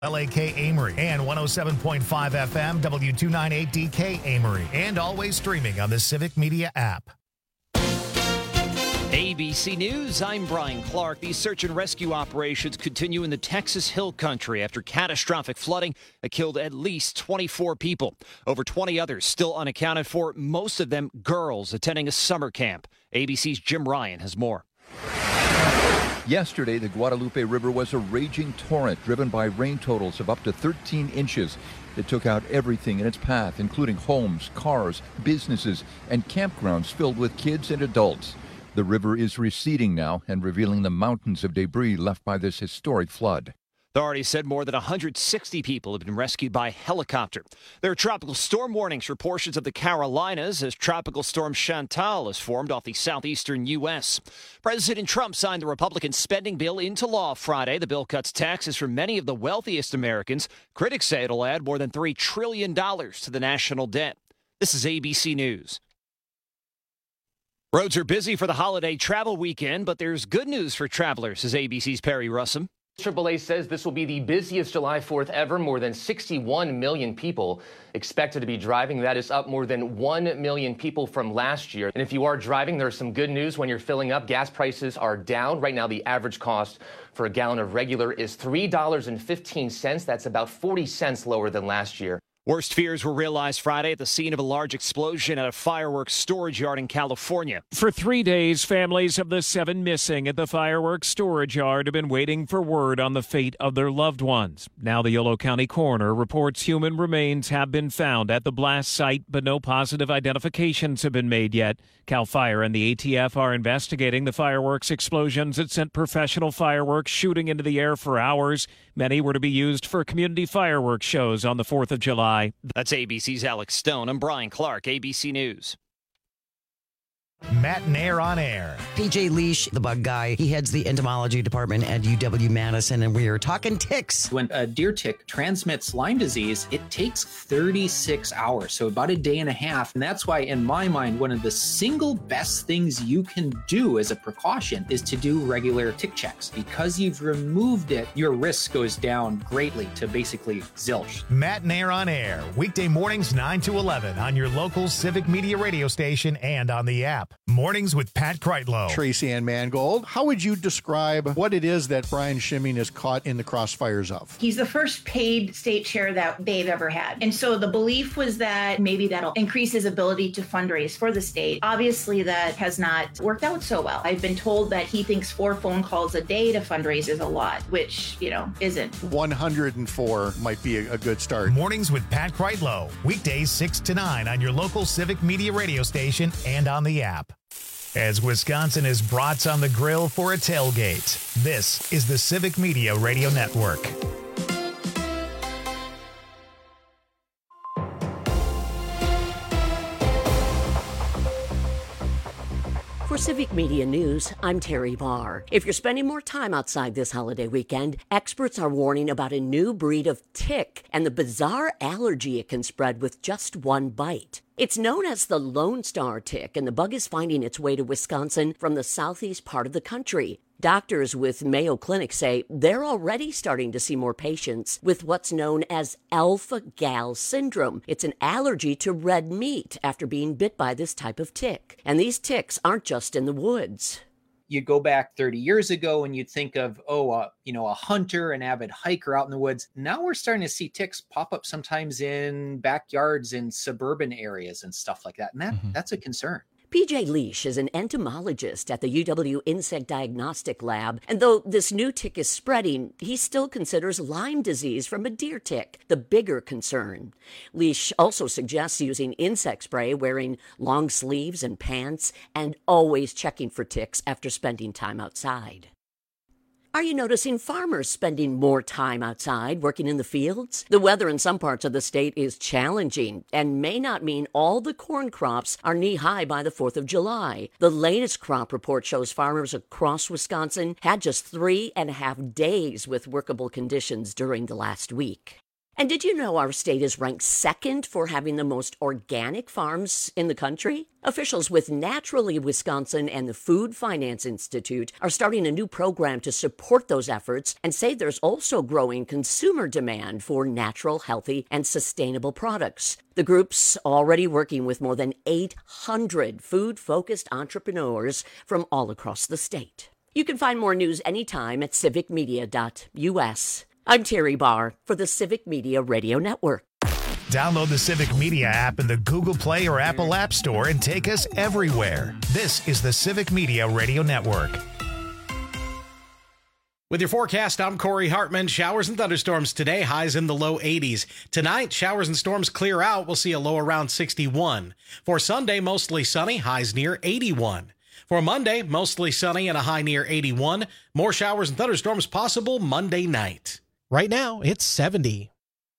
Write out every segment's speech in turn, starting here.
LAK Amory and 107.5 FM W298DK Amory, and always streaming on the Civic Media app. ABC News, I'm Brian Clark. These search and rescue operations continue in the Texas Hill Country after catastrophic flooding that killed at least 24 people. Over 20 others still unaccounted for, most of them girls attending a summer camp. ABC's Jim Ryan has more. Yesterday, the Guadalupe River was a raging torrent driven by rain totals of up to 13 inches. It took out everything in its path, including homes, cars, businesses, and campgrounds filled with kids and adults. The river is receding now and revealing the mountains of debris left by this historic flood. Authorities said more than 160 people have been rescued by helicopter. There are tropical storm warnings for portions of the Carolinas as Tropical Storm Chantal has formed off the southeastern U.S. President Trump signed the Republican spending bill into law Friday. The bill cuts taxes for many of the wealthiest Americans. Critics say it'll add more than $3 trillion to the national debt. This is ABC News. Roads are busy for the holiday travel weekend, but there's good news for travelers, says ABC's Perry Russum. AAA says this will be the busiest July 4th ever. More than 61 million people expected to be driving. That is up more than 1 million people from last year. And if you are driving, there's some good news when you're filling up. Gas prices are down. Right now, the average cost for a gallon of regular is $3.15. That's about 40 cents lower than last year. Worst fears were realized Friday at the scene of a large explosion at a fireworks storage yard in California. For 3 days, families of the 7 missing at the fireworks storage yard have been waiting for word on the fate of their loved ones. Now the Yolo County coroner reports human remains have been found at the blast site, but no positive identifications have been made yet. CAL FIRE and the ATF are investigating the fireworks explosions that sent professional fireworks shooting into the air for hours. Many were to be used for community fireworks shows on the 4th of July. That's ABC's Alex Stone. I'm Brian Clark, ABC News. Matt Nair on air. PJ Leash, the bug guy, he heads the entomology department at UW-Madison, and we are talking ticks. When a deer tick transmits Lyme disease, it takes 36 hours, so about a day and a half. And that's why, in my mind, one of the single best things you can do as a precaution is to do regular tick checks. Because you've removed it, your risk goes down greatly to basically zilch. Matt Nair on air, weekday mornings 9 to 11 on your local Civic Media radio station and on the app. Mornings with Pat Kreitlow. Tracy Ann Mangold, how would you describe what it is that Brian Schimming is caught in the crossfires of? He's the first paid state chair that they've ever had. And so the belief was that maybe that'll increase his ability to fundraise for the state. Obviously, that has not worked out so well. I've been told that he thinks 4 phone calls a day to fundraise is a lot, which, isn't. 104 might be a good start. Mornings with Pat Kreitlow. Weekdays 6 to 9 on your local Civic Media radio station and on the app. As Wisconsin is brats on the grill for a tailgate, this is the Civic Media Radio Network. For Civic Media News, I'm Terry Barr. If you're spending more time outside this holiday weekend, experts are warning about a new breed of tick and the bizarre allergy it can spread with just one bite. It's known as the Lone Star tick, and the bug is finding its way to Wisconsin from the southeast part of the country. Doctors with Mayo Clinic say they're already starting to see more patients with what's known as alpha-gal syndrome. It's an allergy to red meat after being bit by this type of tick. And these ticks aren't just in the woods. You go back 30 years ago and you'd think of, a hunter, an avid hiker out in the woods. Now we're starting to see ticks pop up sometimes in backyards in suburban areas and stuff like that. And that's a concern. PJ Leash is an entomologist at the UW Insect Diagnostic Lab, and though this new tick is spreading, he still considers Lyme disease from a deer tick the bigger concern. Leash also suggests using insect spray, wearing long sleeves and pants, and always checking for ticks after spending time outside. Are you noticing farmers spending more time outside working in the fields? The weather in some parts of the state is challenging and may not mean all the corn crops are knee-high by the 4th of July. The latest crop report shows farmers across Wisconsin had just 3.5 days with workable conditions during the last week. And did you know our state is ranked second for having the most organic farms in the country? Officials with Naturally Wisconsin and the Food Finance Institute are starting a new program to support those efforts and say there's also growing consumer demand for natural, healthy, and sustainable products. The group's already working with more than 800 food-focused entrepreneurs from all across the state. You can find more news anytime at civicmedia.us. I'm Terry Barr for the Civic Media Radio Network. Download the Civic Media app in the Google Play or Apple App Store and take us everywhere. This is the Civic Media Radio Network. With your forecast, I'm Corey Hartman. Showers and thunderstorms today, highs in the low 80s. Tonight, showers and storms clear out. We'll see a low around 61. For Sunday, mostly sunny, highs near 81. For Monday, mostly sunny and a high near 81. More showers and thunderstorms possible Monday night. Right now, it's 70.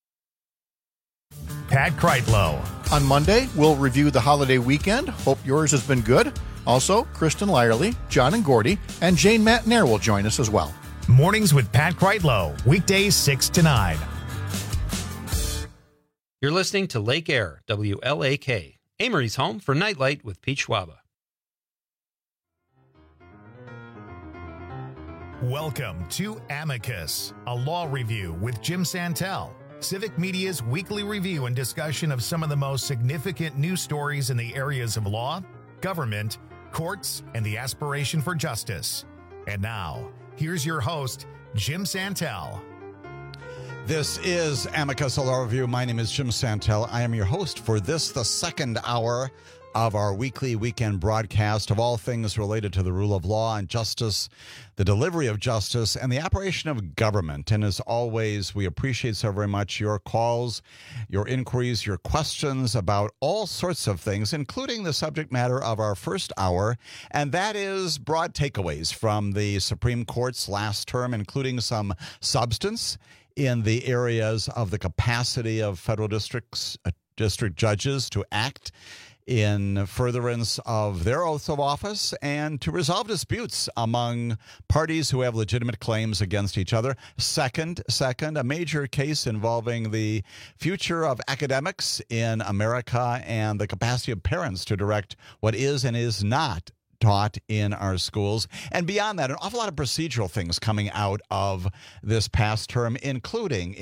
Pat Kreitlow. On Monday, we'll review the holiday weekend. Hope yours has been good. Also, Kristen Lyerly, John and Gordy, and Jane Matnair will join us as well. Mornings with Pat Kreitlow, weekdays 6 to 9. You're listening to Lake Air, WLAK, Amory's home for Nightlight with Pete Schwaba. Welcome to Amicus, a law review with Jim Santel, Civic Media's weekly review and discussion of some of the most significant news stories in the areas of law, government, courts, and the aspiration for justice. And now, here's your host, Jim Santel. This is Amicus, a law review. My name is Jim Santel. I am your host for this, the second hour of our weekly weekend broadcast of all things related to the rule of law and justice, the delivery of justice, and the operation of government. And as always, we appreciate so very much your calls, your inquiries, your questions about all sorts of things, including the subject matter of our first hour, and that is broad takeaways from the Supreme Court's last term, including some substance in the areas of the capacity of federal district judges to act in furtherance of their oaths of office and to resolve disputes among parties who have legitimate claims against each other. Second, a major case involving the future of academics in America and the capacity of parents to direct what is and is not taught in our schools. And beyond that, an awful lot of procedural things coming out of this past term, including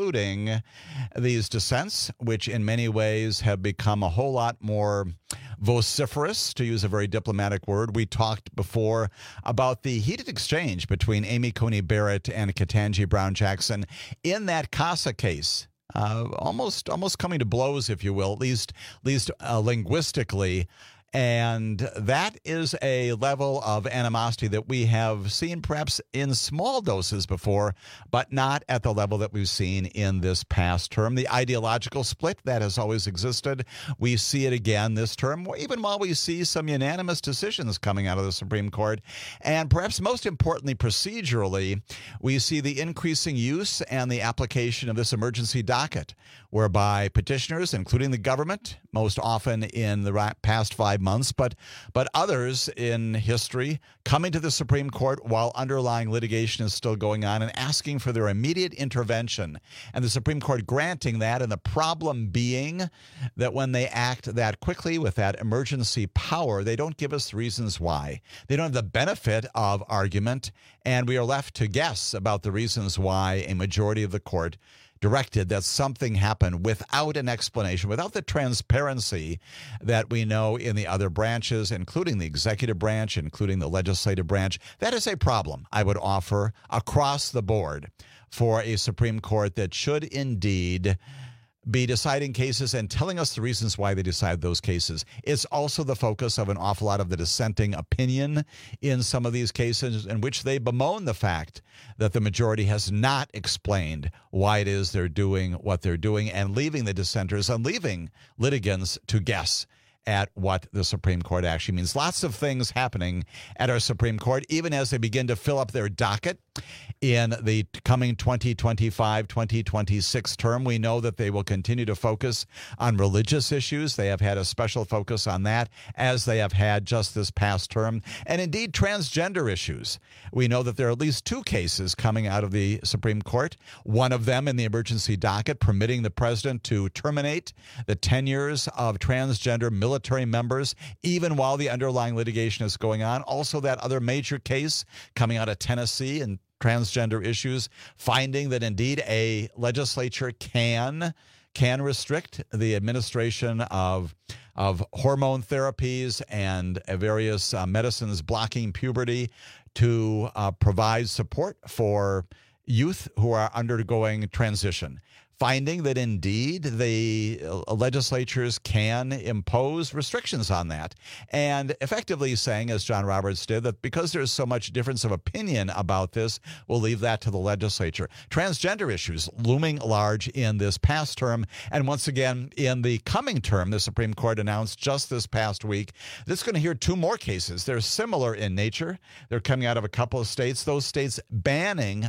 these dissents, which in many ways have become a whole lot more vociferous, to use a very diplomatic word. We talked before about the heated exchange between Amy Coney Barrett and Ketanji Brown Jackson in that CASA case. Almost coming to blows, if you will, at least linguistically. And that is a level of animosity that we have seen perhaps in small doses before, but not at the level that we've seen in this past term. The ideological split that has always existed, we see it again this term, even while we see some unanimous decisions coming out of the Supreme Court. And perhaps most importantly, procedurally, we see the increasing use and the application of this emergency docket, whereby petitioners, including the government, most often in the past 5 months, but others in history, coming to the Supreme Court while underlying litigation is still going on and asking for their immediate intervention, and the Supreme Court granting that, and the problem being that when they act that quickly with that emergency power, they don't give us reasons why. They don't have the benefit of argument, and we are left to guess about the reasons why a majority of the court directed that something happened without an explanation, without the transparency that we know in the other branches, including the executive branch, including the legislative branch. That is a problem, I would offer, across the board for a Supreme Court that should indeed be deciding cases and telling us the reasons why they decide those cases. It's also the focus of an awful lot of the dissenting opinion in some of these cases, in which they bemoan the fact that the majority has not explained why it is they're doing what they're doing, and leaving the dissenters and leaving litigants to guess at what the Supreme Court actually means. Lots of things happening at our Supreme Court, even as they begin to fill up their docket in the coming 2025-2026 term. We know that they will continue to focus on religious issues. They have had a special focus on that, as they have had just this past term. And indeed, transgender issues. We know that there are at least 2 cases coming out of the Supreme Court, one of them in the emergency docket permitting the president to terminate the tenures of transgender military members, even while the underlying litigation is going on. Also, that other major case coming out of Tennessee and transgender issues, finding that indeed a legislature can restrict the administration of hormone therapies and various medicines blocking puberty to provide support for youth who are undergoing transition. Finding that indeed the legislatures can impose restrictions on that, and effectively saying, as John Roberts did, that because there's so much difference of opinion about this, we'll leave that to the legislature. Transgender issues looming large in this past term, and once again in the coming term, the Supreme Court announced just this past week that it's going to hear 2 more cases. They're similar in nature. They're coming out of a couple of states, those states banning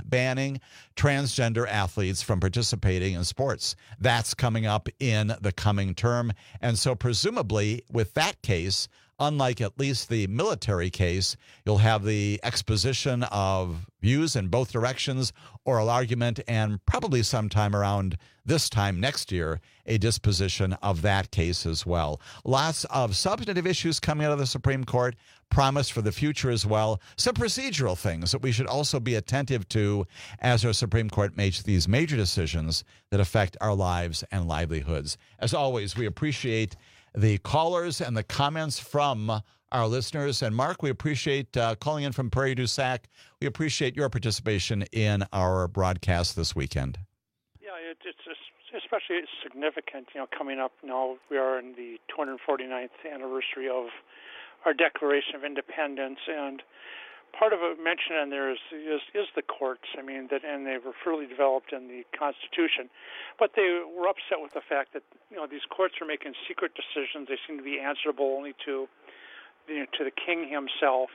transgender athletes from participating in sports. That's coming up in the coming term. And so presumably with that case, unlike at least the military case, you'll have the exposition of views in both directions, oral argument, and probably sometime around this time next year, a disposition of that case as well. Lots of substantive issues coming out of the Supreme Court, promise for the future as well. Some procedural things that we should also be attentive to as our Supreme Court makes these major decisions that affect our lives and livelihoods. As always, we appreciate the callers and the comments from our listeners. And Mark, we appreciate calling in from Prairie du Sac. We appreciate your participation in our broadcast this weekend. Yeah, it's especially significant, coming up now. We are in the 249th anniversary of our Declaration of Independence, and part of it mentioned in there is the courts. I mean, and they were fully developed in the Constitution, but they were upset with the fact that these courts are making secret decisions. They seem to be answerable only to the king himself,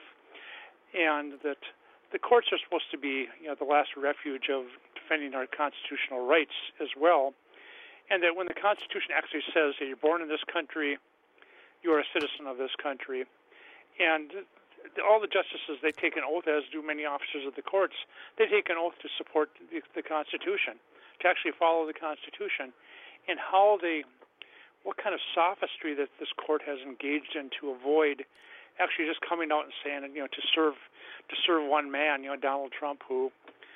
and that the courts are supposed to be the last refuge of defending our constitutional rights as well, and that when the Constitution actually says that you're born in this country, you are a citizen of this country, and all the justices, they take an oath, as do many officers of the courts. They take an oath to support the Constitution, to actually follow the Constitution, and what kind of sophistry that this court has engaged in to avoid actually just coming out and saying, to serve one man, Donald Trump, who,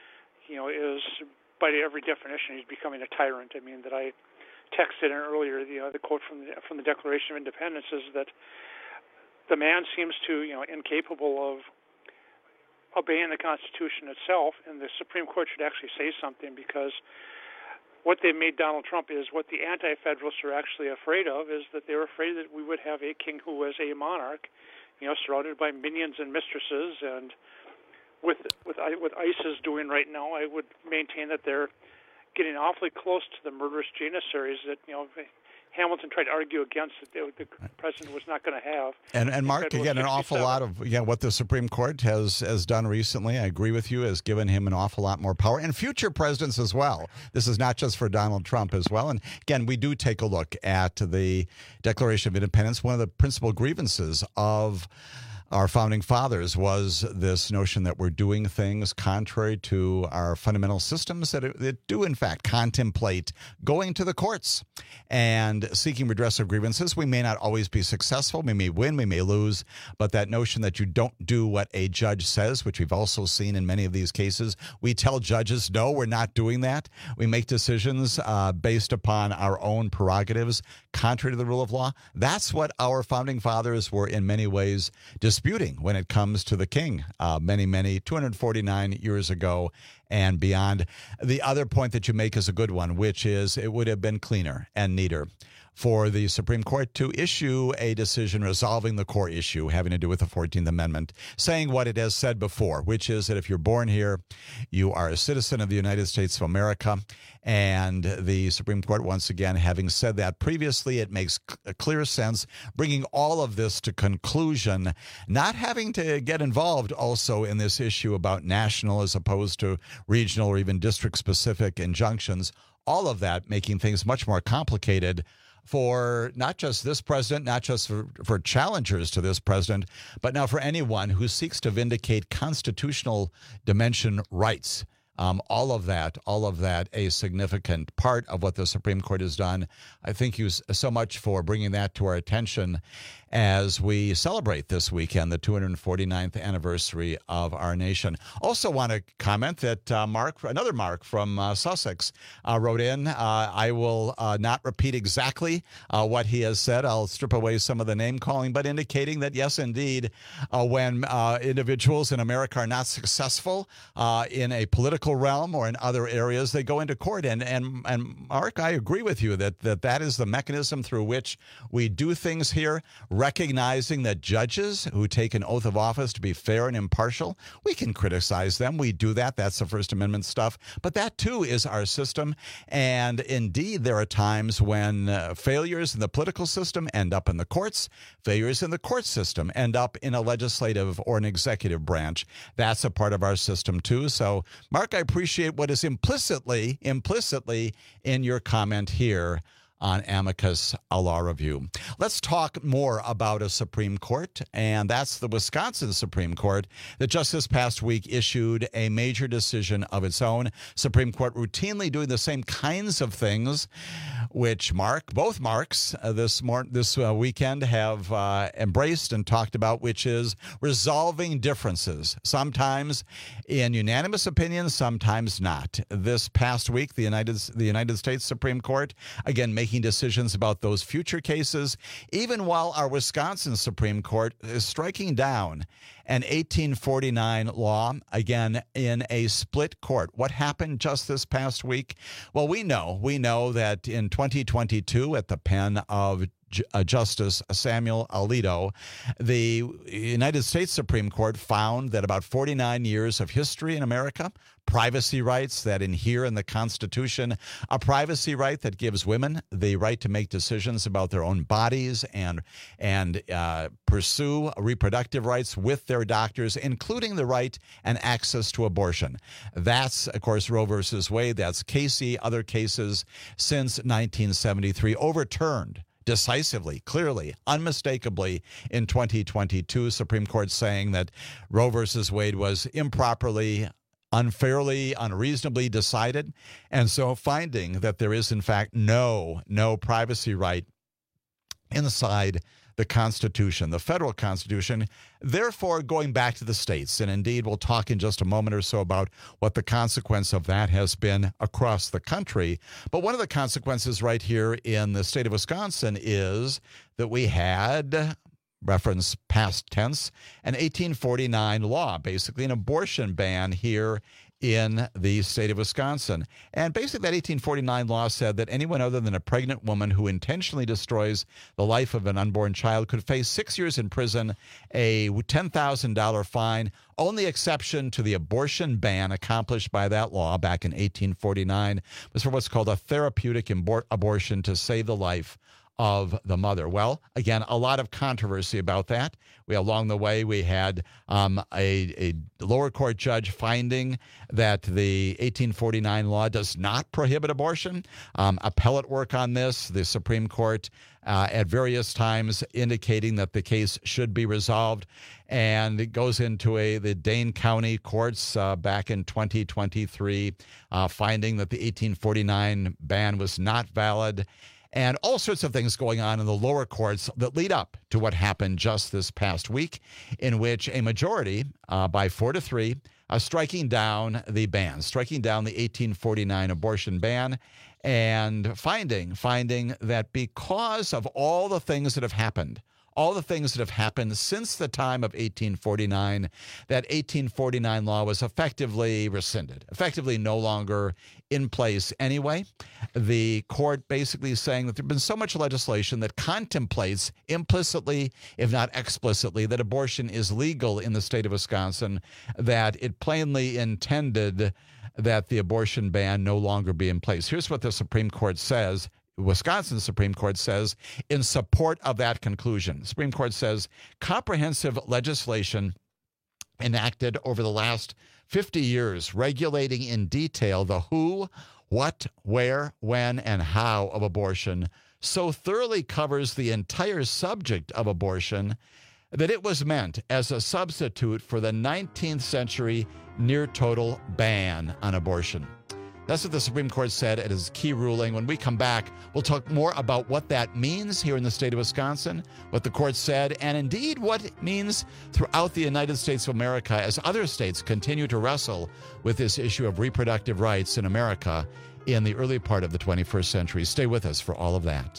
is by every definition, he's becoming a tyrant. I mean, that I texted in earlier, the quote from the Declaration of Independence is that the man seems to, incapable of obeying the Constitution itself, and the Supreme Court should actually say something, because what they made Donald Trump is what the anti-federalists are actually afraid of, is that they're afraid that we would have a king who was a monarch, surrounded by minions and mistresses, and with ISIS doing right now, I would maintain that they're getting awfully close to the murderous janissaries that, Hamilton tried to argue against that the president was not going to have. And Mark, again, an awful lot of what the Supreme Court has done recently, I agree with you, has given him an awful lot more power, and future presidents as well. This is not just for Donald Trump as well. And again, we do take a look at the Declaration of Independence. One of the principal grievances of our founding fathers was this notion that we're doing things contrary to our fundamental systems that do, in fact, contemplate going to the courts and seeking redress of grievances. We may not always be successful. We may win, we may lose, but that notion that you don't do what a judge says, which we've also seen in many of these cases, we tell judges, no, we're not doing that. We make decisions based upon our own prerogatives, contrary to the rule of law. That's what our founding fathers were in many ways disputing when it comes to the king many 249 years ago. and beyond. The other point that you make is a good one, which is it would have been cleaner and neater for the Supreme Court to issue a decision resolving the core issue having to do with the 14th Amendment, saying what it has said before, which is that if you're born here, you are a citizen of the United States of America. And the Supreme Court, once again, having said that previously, it makes a clear sense, bringing all of this to conclusion, not having to get involved also in this issue about national as opposed to regional or even district-specific injunctions, all of that making things much more complicated for not just this president, not just for challengers to this president, but now for anyone who seeks to vindicate constitutional dimension rights. All of that, a significant part of what the Supreme Court has done. I thank you so much for bringing that to our attention as we celebrate this weekend, the 249th anniversary of our nation. Also want to comment that another Mark from Sussex wrote in. I will not repeat exactly what he has said. I'll strip away some of the name calling, but indicating that, yes, indeed, when individuals in America are not successful in a political realm or in other areas, they go into court. And Mark, I agree with you that is the mechanism through which we do things here, recognizing that judges who take an oath of office to be fair and impartial, we can criticize them. We do that. That's the First Amendment stuff. But that, too, is our system. And indeed, there are times when failures in the political system end up in the courts. Failures in the court system end up in a legislative or an executive branch. That's a part of our system, too. So, Mark, I appreciate what is implicitly in your comment here on Amicus Law Review. Let's talk more about a Supreme Court, and that's the Wisconsin Supreme Court that just this past week issued a major decision of its own. Supreme Court routinely doing the same kinds of things, which both Marks this weekend have embraced and talked about, which is resolving differences, sometimes in unanimous opinions, sometimes not. This past week, the United States Supreme Court, again, making decisions about those future cases, even while our Wisconsin Supreme Court is striking down an 1849 law, again, in a split court. What happened just this past week? Well, we know that in 2022, at the pen of Justice Samuel Alito, the United States Supreme Court found that about 49 years of history in America, privacy rights that adhere in the Constitution, a privacy right that gives women the right to make decisions about their own bodies and pursue reproductive rights with their doctors, including the right and access to abortion. That's, of course, Roe versus Wade. That's Casey. Other cases since 1973 overturned decisively, clearly, unmistakably in 2022. Supreme Court saying that Roe versus Wade was improperly, unfairly, unreasonably decided, and so finding that there is, in fact, no privacy right inside the Constitution, the federal Constitution, therefore going back to the states. And indeed, we'll talk in just a moment or so about what the consequence of that has been across the country. But one of the consequences right here in the state of Wisconsin is that we had, reference past tense, an 1849 law, basically an abortion ban here in the state of Wisconsin. And basically that 1849 law said that anyone other than a pregnant woman who intentionally destroys the life of an unborn child could face 6 years in prison, a $10,000 fine. Only exception to the abortion ban accomplished by that law back in 1849 was for what's called a therapeutic abortion to save the life of the mother. Well, again, a lot of controversy about that. Along the way, we had a lower court judge finding that the 1849 law does not prohibit abortion. Appellate work on this, the Supreme Court at various times indicating that the case should be resolved. And it goes into the Dane County courts back in 2023, finding that the 1849 ban was not valid. And all sorts of things going on in the lower courts that lead up to what happened just this past week, in which a majority, by 4-3, striking down the ban, striking down the 1849 abortion ban, and finding that because of all the things that have happened all the things that have happened since the time of 1849, that 1849 law was effectively rescinded, effectively no longer in place anyway. The court basically saying that there's been so much legislation that contemplates implicitly, if not explicitly, that abortion is legal in the state of Wisconsin, that it plainly intended that the abortion ban no longer be in place. Here's what the Supreme Court says. Wisconsin Supreme Court says in support of that conclusion. The Supreme Court says comprehensive legislation enacted over the last 50 years regulating in detail the who, what, where, when, and how of abortion so thoroughly covers the entire subject of abortion that it was meant as a substitute for the 19th century near-total ban on abortion. That's what the Supreme Court said at its key ruling. When we come back, we'll talk more about what that means here in the state of Wisconsin, what the court said, and indeed what it means throughout the United States of America as other states continue to wrestle with this issue of reproductive rights in America in the early part of the 21st century. Stay with us for all of that.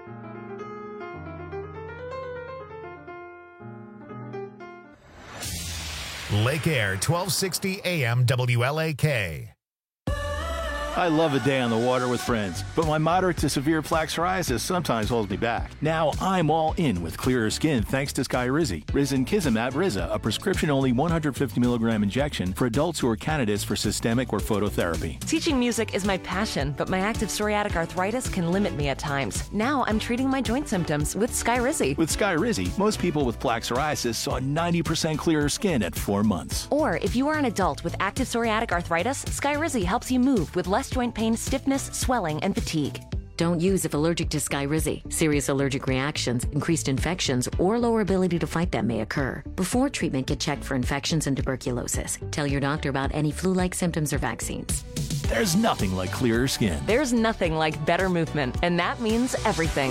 Lake Air, 1260 AM WLAK. I love a day on the water with friends, but my moderate to severe plaque psoriasis sometimes holds me back. Now I'm all in with clearer skin thanks to Skyrizi. Risankizumab Riza, a prescription-only 150 milligram injection for adults who are candidates for systemic or phototherapy. Teaching music is my passion, but my active psoriatic arthritis can limit me at times. Now I'm treating my joint symptoms with Skyrizi. With Skyrizi, most people with plaque psoriasis saw 90% clearer skin at 4 months. Or if you are an adult with active psoriatic arthritis, Skyrizi helps you move with less joint pain, stiffness, swelling, and fatigue. Don't use if allergic to Skyrizi. Serious allergic reactions, increased infections, or lower ability to fight them may occur. Before treatment, get checked for infections and tuberculosis. Tell your doctor about any flu-like symptoms or vaccines. There's nothing like clearer skin. There's nothing like better movement, and that means everything.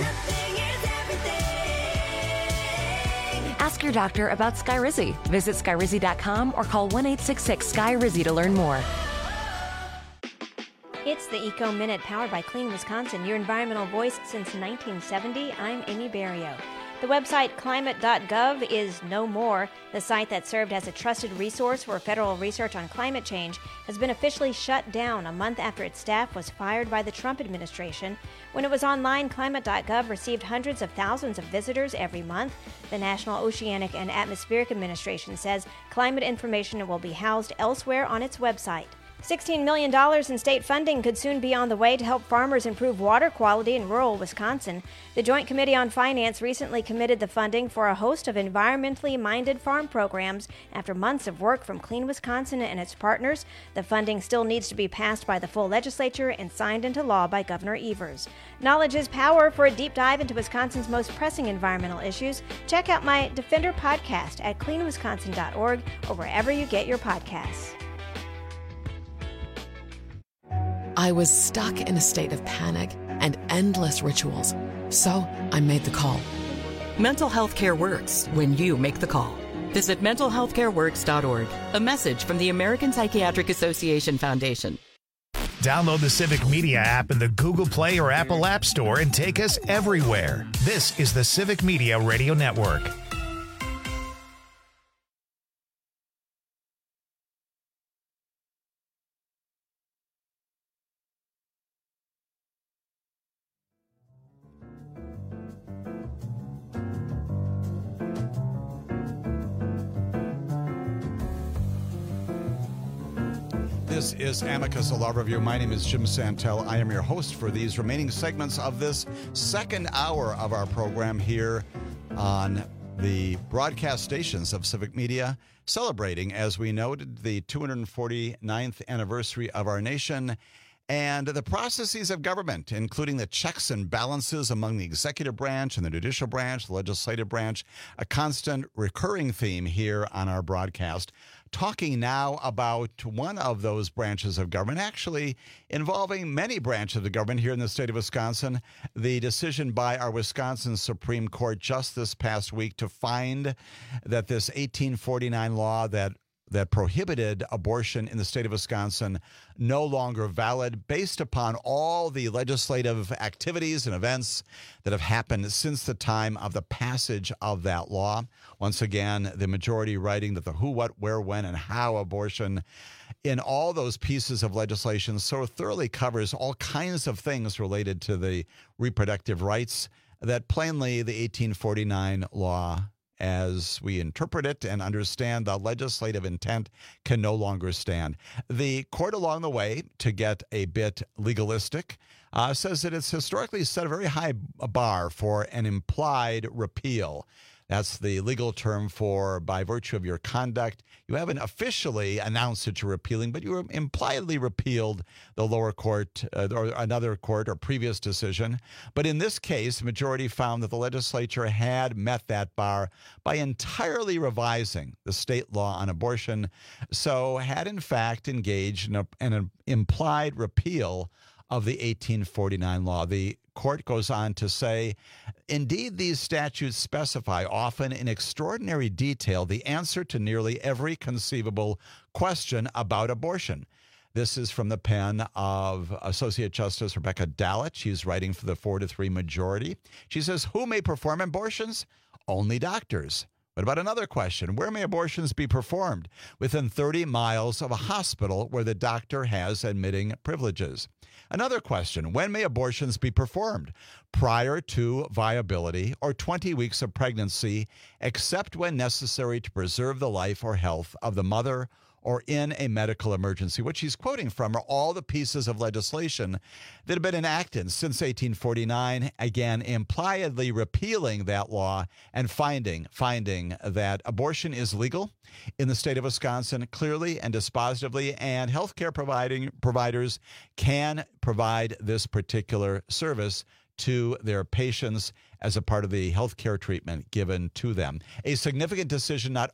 Ask your doctor about Skyrizi. Visit Skyrizi.com or call 1-866-SKY-RIZI to learn more. It's the Eco Minute, powered by Clean Wisconsin, your environmental voice since 1970. I'm Amy Barrio. The website climate.gov is no more. The site that served as a trusted resource for federal research on climate change has been officially shut down a month after its staff was fired by the Trump administration. When it was online, climate.gov received hundreds of thousands of visitors every month. The National Oceanic and Atmospheric Administration says climate information will be housed elsewhere on its website. $16 million in state funding could soon be on the way to help farmers improve water quality in rural Wisconsin. The Joint Committee on Finance recently committed the funding for a host of environmentally minded farm programs after months of work from Clean Wisconsin and its partners. The funding still needs to be passed by the full legislature and signed into law by Governor Evers. Knowledge is power. For a deep dive into Wisconsin's most pressing environmental issues, check out my Defender podcast at cleanwisconsin.org or wherever you get your podcasts. I was stuck in a state of panic and endless rituals. So I made the call. Mental health care works when you make the call. Visit mentalhealthcareworks.org. A message from the American Psychiatric Association Foundation. Download the Civic Media app in the Google Play or Apple App Store and take us everywhere. This is the Civic Media Radio Network. This is Amicus, a Law Review. My name is Jim Santel. I am your host for these remaining segments of this second hour of our program here on the broadcast stations of Civic Media, celebrating, as we noted, the 249th anniversary of our nation and the processes of government, including the checks and balances among the executive branch and the judicial branch, the legislative branch, a constant recurring theme here on our broadcast. Talking now about one of those branches of government, actually involving many branches of the government here in the state of Wisconsin, the decision by our Wisconsin Supreme Court just this past week to find that this 1849 law that that prohibited abortion in the state of Wisconsin no longer valid based upon all the legislative activities and events that have happened since the time of the passage of that law. Once again, the majority writing that the who, what, where, when, and how abortion in all those pieces of legislation so thoroughly covers all kinds of things related to the reproductive rights that plainly the 1849 law, as we interpret it and understand the legislative intent, can no longer stand. The court along the way, to get a bit legalistic, says that it's historically set a very high bar for an implied repeal. That's the legal term for by virtue of your conduct. You haven't officially announced that you're repealing, but you impliedly repealed the lower court or another court or previous decision. But in this case, the majority found that the legislature had met that bar by entirely revising the state law on abortion, so had in fact engaged in an implied repeal of the 1849 law. The court goes on to say, indeed, these statutes specify, often in extraordinary detail, the answer to nearly every conceivable question about abortion. This is from the pen of Associate Justice Rebecca Dallett. She's writing for the 4-3 majority. She says, who may perform abortions? Only doctors. What about another question? Where may abortions be performed? Within 30 miles of a hospital where the doctor has admitting privileges. Another question, when may abortions be performed? Prior to viability or 20 weeks of pregnancy, except when necessary to preserve the life or health of the mother or in a medical emergency. What she's quoting from are all the pieces of legislation that have been enacted since 1849, again, impliedly repealing that law and finding that abortion is legal in the state of Wisconsin clearly and dispositively, and healthcare providers can provide this particular service to their patients as a part of the health care treatment given to them. A significant decision not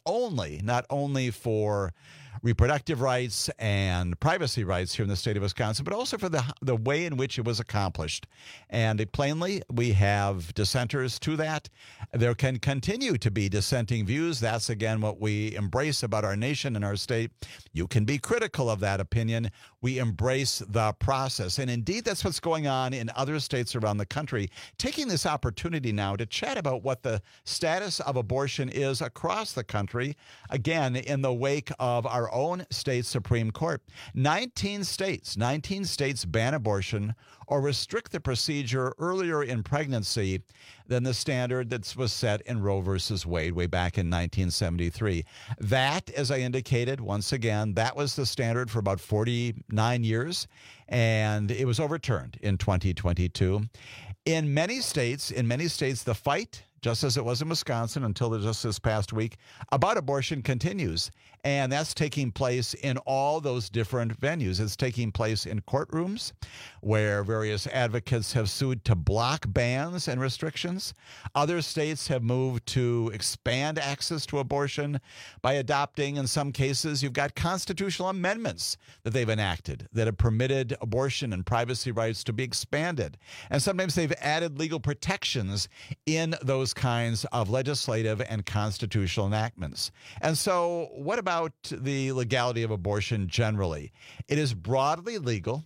only for reproductive rights and privacy rights here in the state of Wisconsin, but also for the way in which it was accomplished. And plainly, we have dissenters to that. There can continue to be dissenting views. That's, again, what we embrace about our nation and our state. You can be critical of that opinion. We embrace the process. And indeed, that's what's going on in other states around the country. Taking this opportunity now to chat about what the status of abortion is across the country, again, in the wake of our own state Supreme Court. 19 states ban abortion or restrict the procedure earlier in pregnancy than the standard that was set in Roe versus Wade way back in 1973. That, as I indicated, once again, that was the standard for about 49 years, and it was overturned in 2022. In many states, the fight, just as it was in Wisconsin until just this past week, about abortion continues. And that's taking place in all those different venues. It's taking place in courtrooms where various advocates have sued to block bans and restrictions. Other states have moved to expand access to abortion by adopting, in some cases, you've got constitutional amendments that they've enacted that have permitted abortion and privacy rights to be expanded. And sometimes they've added legal protections in those kinds of legislative and constitutional enactments. And so what about the legality of abortion generally? It is broadly legal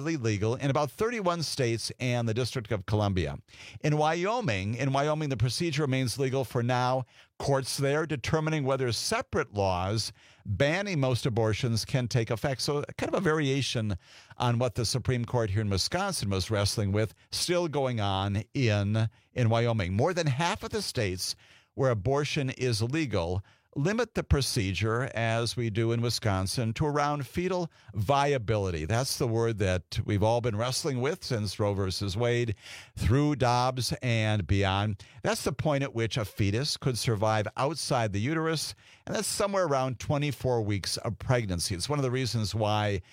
in about 31 states and the District of Columbia. In Wyoming, the procedure remains legal for now. Courts there determining whether separate laws banning most abortions can take effect. So kind of a variation on what the Supreme Court here in Wisconsin was wrestling with, still going on in Wyoming. More than half of the states where abortion is legal limit the procedure, as we do in Wisconsin, to around fetal viability. That's the word that we've all been wrestling with since Roe versus Wade, through Dobbs and beyond. That's the point at which a fetus could survive outside the uterus, and that's somewhere around 24 weeks of pregnancy. It's one of the reasons why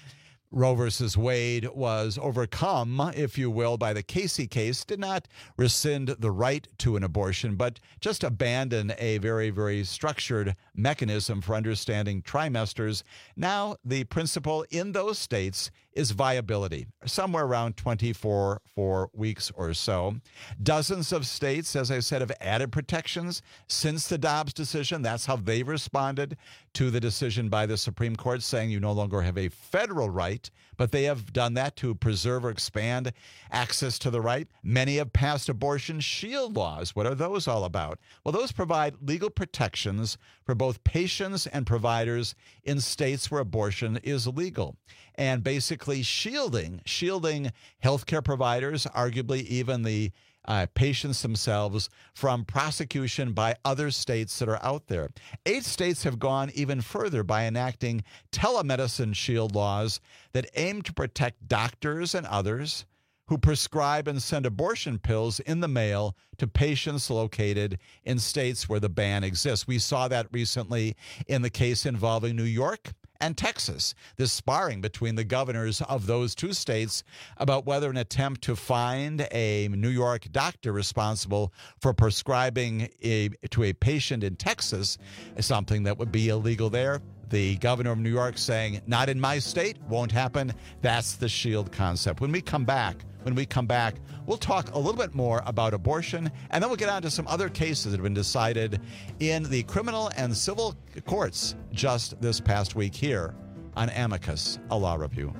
Roe versus Wade was overcome, if you will, by the Casey case, did not rescind the right to an abortion, but just abandon a very, very structured mechanism for understanding trimesters. Now, the principle in those states is viability, somewhere around 24 weeks or so. Dozens of states, as I said, have added protections since the Dobbs decision. That's how they responded to the decision by the Supreme Court saying you no longer have a federal right, but they have done that to preserve or expand access to the right. Many have passed abortion shield laws. What are those all about? Well, those provide legal protections for both patients and providers in states where abortion is legal, and basically shielding healthcare providers, arguably even the patients themselves, from prosecution by other states that are out there. 8 states have gone even further by enacting telemedicine shield laws that aim to protect doctors and others who prescribe and send abortion pills in the mail to patients located in states where the ban exists. We saw that recently in the case involving New York and Texas, this sparring between the governors of those 2 states about whether an attempt to find a New York doctor responsible for prescribing to a patient in Texas is something that would be illegal there. The governor of New York saying, not in my state, won't happen. That's the shield concept. When we come back, we'll talk a little bit more about abortion, and then we'll get on to some other cases that have been decided in the criminal and civil courts just this past week here on Amicus, a law review.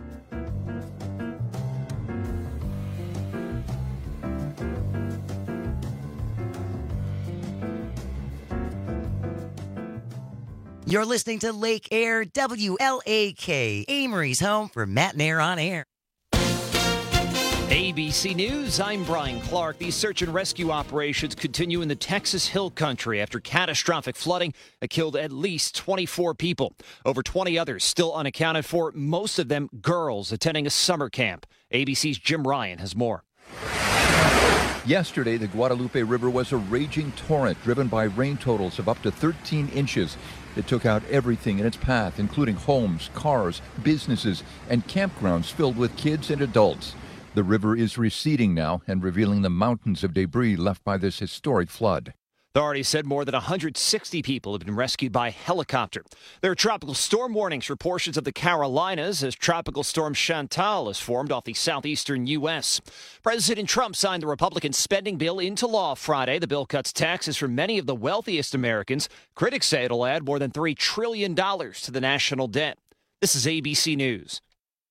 You're listening to Lake Air, WLAK, Amory's home for Matt and Air on Air. ABC News, I'm Brian Clark. These search and rescue operations continue in the Texas Hill Country after catastrophic flooding that killed at least 24 people. Over 20 others still unaccounted for, most of them girls attending a summer camp. ABC's Jim Ryan has more. Yesterday, the Guadalupe River was a raging torrent driven by rain totals of up to 13 inches. It took out everything in its path, including homes, cars, businesses, and campgrounds filled with kids and adults. The river is receding now and revealing the mountains of debris left by this historic flood. Authorities said more than 160 people have been rescued by helicopter. There are tropical storm warnings for portions of the Carolinas as Tropical Storm Chantal has formed off the southeastern U.S. President Trump signed the Republican spending bill into law Friday. The bill cuts taxes for many of the wealthiest Americans. Critics say it'll add more than $3 trillion to the national debt. This is ABC News.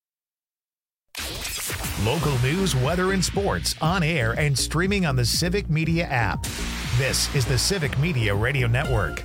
Local news, weather, and sports on air and streaming on the Civic Media app. This is the Civic Media Radio Network.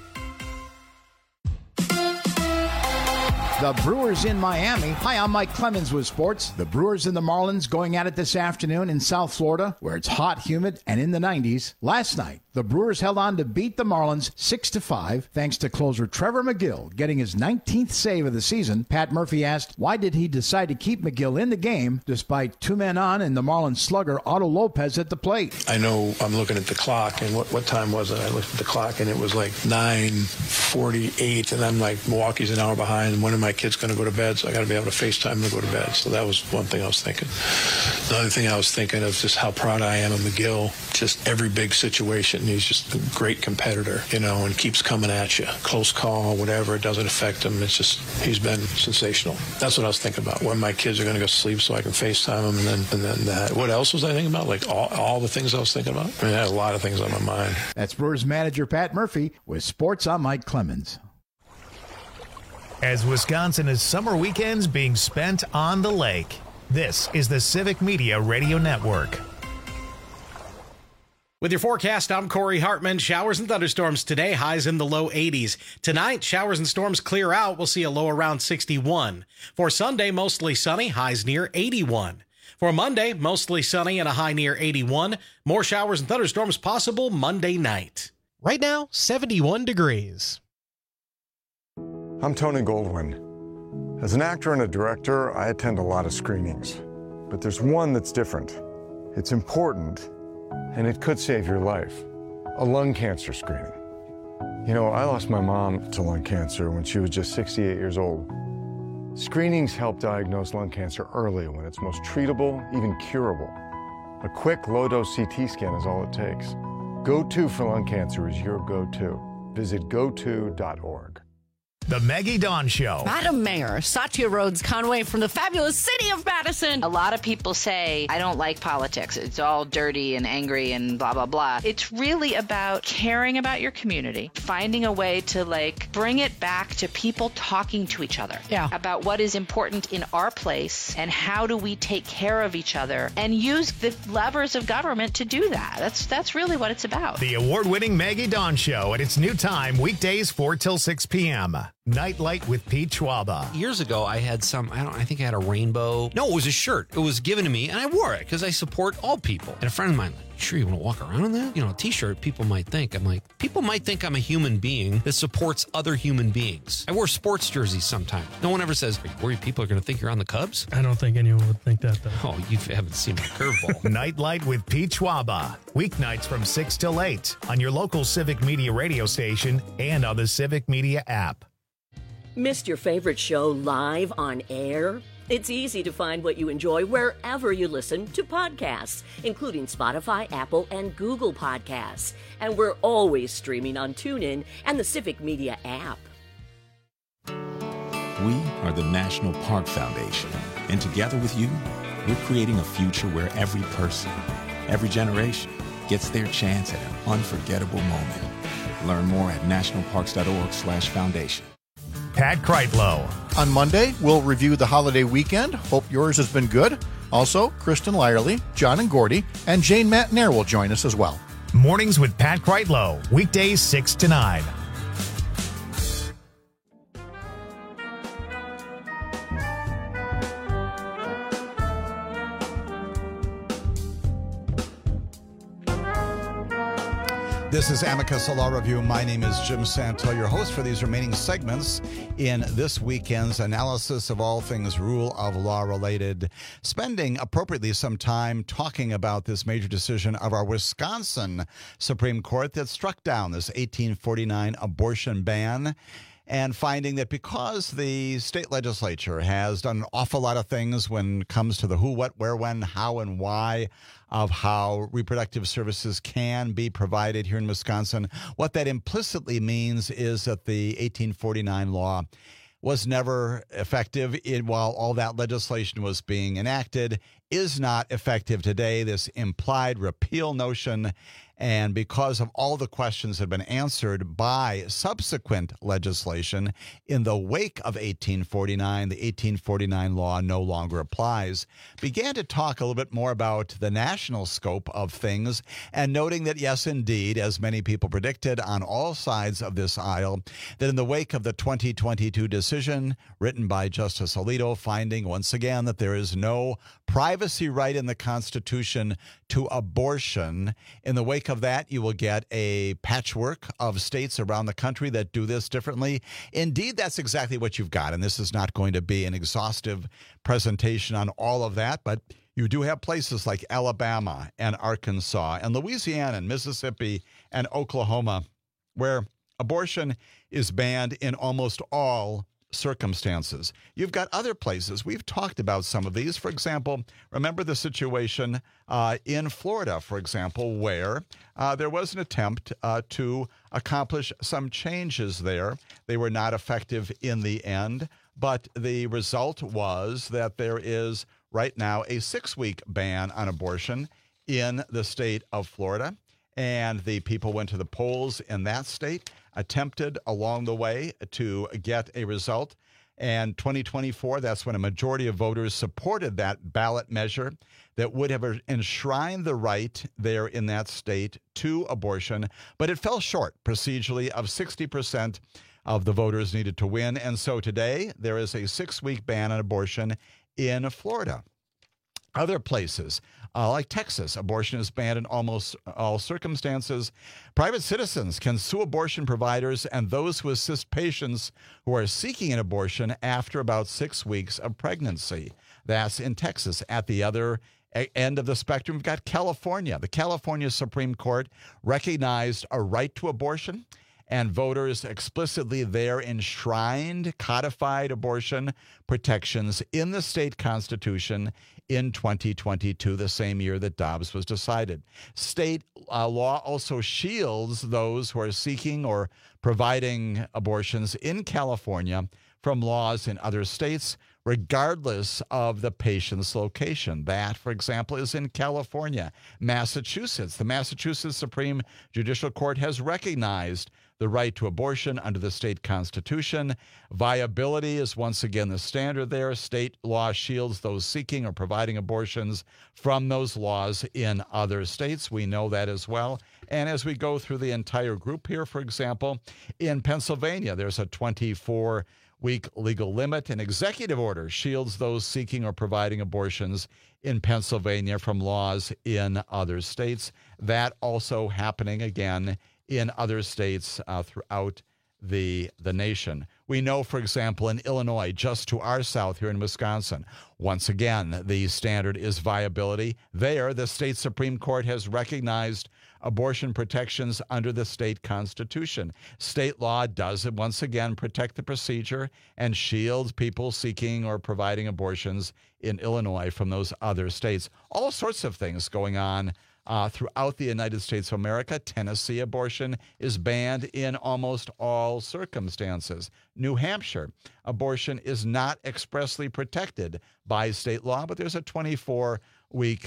The Brewers in Miami. Hi, I'm Mike Clemens with sports. The Brewers and the Marlins going at it this afternoon in South Florida, where it's hot, humid, and in the 90s. Last night, the Brewers held on to beat the Marlins 6-5, thanks to closer Trevor McGill getting his 19th save of the season. Pat Murphy asked, why did he decide to keep McGill in the game despite 2 men on and the Marlins slugger Otto Lopez at the plate? I know I'm looking at the clock, and what time was it? I looked at the clock, and it was like 9:48, and I'm like, Milwaukee's an hour behind, and when are my kids going to go to bed? So I got to be able to FaceTime them to go to bed. So that was one thing I was thinking. The other thing I was thinking of just how proud I am of McGill. Just every big situation, he's just a great competitor, and keeps coming at you. Close call, whatever, it doesn't affect him. It's just, he's been sensational. That's what I was thinking about, when my kids are going to go to sleep so I can FaceTime them, and then that. What else was I thinking about? Like all the things I was thinking about? I mean, I had a lot of things on my mind. That's Brewers manager Pat Murphy with sports. I'm Mike Clemens. As Wisconsin is summer weekends being spent on the lake, this is the Civic Media Radio Network. With your forecast, I'm Corey Hartman. Showers and thunderstorms today, highs in the low 80s. Tonight, showers and storms clear out. We'll see a low around 61. For Sunday, mostly sunny, highs near 81. For Monday, mostly sunny and a high near 81. More showers and thunderstorms possible Monday night. Right now, 71 degrees. I'm Tony Goldwyn. As an actor and a director, I attend a lot of screenings. But there's one that's different. It's important, and it could save your life. A lung cancer screening. I lost my mom to lung cancer when she was just 68 years old. Screenings help diagnose lung cancer early when it's most treatable, even curable. A quick, low-dose CT scan is all it takes. Go-To for lung cancer is your go-to. Visit goto.org. The Maggie Dawn Show. Madam Mayor, Satya Rhodes Conway from the fabulous city of Madison. A lot of people say, I don't like politics. It's all dirty and angry and blah, blah, blah. It's really about caring about your community, finding a way to, bring it back to people talking to each other about what is important in our place and how do we take care of each other and use the levers of government to do that. That's really what it's about. The award-winning Maggie Dawn Show at its new time, weekdays 4 till 6 p.m. Nightlight with Pete Schwaba. Years ago, I had I think I had a rainbow. No, it was a shirt. It was given to me, and I wore it because I support all people. And a friend of mine, sure you want to walk around in that? A t-shirt, people might think. People might think I'm a human being that supports other human beings. I wear sports jerseys sometimes. No one ever says, are you worried people are going to think you're on the Cubs? I don't think anyone would think that, though. Oh, you haven't seen my curveball. Nightlight with Pete Schwaba. Weeknights from 6 till 8 on your local Civic Media radio station and on the Civic Media app. Missed your favorite show live on air? It's easy to find what you enjoy wherever you listen to podcasts, including Spotify, Apple, and Google Podcasts. And we're always streaming on TuneIn and the Civic Media app. We are the National Park Foundation, and together with you, we're creating a future where every person, every generation, gets their chance at an unforgettable moment. Learn more at nationalparks.org/foundation. Pat Kreitlow. On Monday, we'll review the holiday weekend. Hope yours has been good. Also, Kristen Lyerly, John and Gordy, and Jane Matnair will join us as well. Mornings with Pat Kreitlow. Weekdays 6 to 9. This is Amicus Law Review. My name is Jim Santel, your host for these remaining segments in this weekend's analysis of all things rule of law related, spending appropriately some time talking about this major decision of our Wisconsin Supreme Court that struck down this 1849 abortion ban, and finding that because the state legislature has done an awful lot of things when it comes to the who, what, where, when, how, and why of how reproductive services can be provided here in Wisconsin, what that implicitly means is that the 1849 law was never effective while all that legislation was being enacted, is not effective today, this implied repeal notion. And because of all the questions that have been answered by subsequent legislation in the wake of 1849, the 1849 law no longer applies, began to talk a little bit more about the national scope of things and noting that, yes, indeed, as many people predicted on all sides of this aisle, that in the wake of the 2022 decision written by Justice Alito, finding once again that there is no privacy right in the Constitution to abortion, in the wake of that, you will get a patchwork of states around the country that do this differently. Indeed, that's exactly what you've got. And this is not going to be an exhaustive presentation on all of that, but you do have places like Alabama and Arkansas and Louisiana and Mississippi and Oklahoma where abortion is banned in almost all circumstances. You've got other places. We've talked about some of these. For example, remember the situation in Florida, for example, where there was an attempt to accomplish some changes there. They were not effective in the end, but the result was that there is right now a 6-week ban on abortion in the state of Florida. And the people went to the polls in that state, attempted along the way to get a result. And 2024, that's when a majority of voters supported that ballot measure that would have enshrined the right there in that state to abortion. But it fell short procedurally of 60% of the voters needed to win. And so today there is a 6-week ban on abortion in Florida. Other places, like Texas, abortion is banned in almost all circumstances. Private citizens can sue abortion providers and those who assist patients who are seeking an abortion after about 6 weeks of pregnancy. That's in Texas. At the other end of the spectrum, we've got California. The California Supreme Court recognized a right to abortion and voters explicitly there enshrined codified abortion protections in the state constitution in 2022, the same year that Dobbs was decided. State law also shields those who are seeking or providing abortions in California from laws in other states, regardless of the patient's location. That, for example, is in California. Massachusetts. The Massachusetts Supreme Judicial Court has recognized the right to abortion under the state constitution. Viability is once again the standard there. State law shields those seeking or providing abortions from those laws in other states. We know that as well. And as we go through the entire group here, for example, in Pennsylvania, there's a 24-week legal limit. An executive order shields those seeking or providing abortions in Pennsylvania from laws in other states. That also happening again in other states throughout the nation. We know, for example, in Illinois, just to our south here in Wisconsin, once again, the standard is viability. There, the state Supreme Court has recognized abortion protections under the state constitution. State law does, once again, protect the procedure and shield people seeking or providing abortions in Illinois from those other states. All sorts of things going on throughout the United States of America. Tennessee abortion is banned in almost all circumstances. New Hampshire abortion is not expressly protected by state law, but there's a 24-week